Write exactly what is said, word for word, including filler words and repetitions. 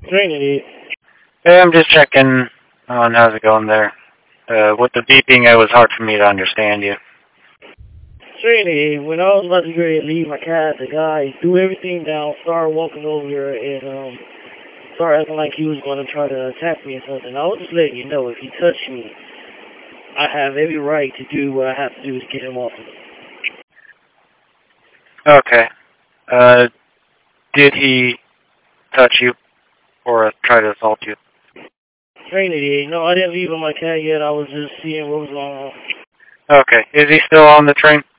Trinity. Hey, I'm just checking on how's it going there. Uh, with the beeping, it was hard for me to understand you. Trinity, when I was about to get ready to leave my cat, the guy threw everything down, started walking over here, and um, started acting like he was going to try to attack me or something. I was just letting you know, if he touched me, I have every right to do what I have to do to get him off of me. Okay. Uh, did he touch you or try to assault you? Trinity, no, I didn't leave with my cat yet. I was just seeing what was going on. Okay. Is he still on the train?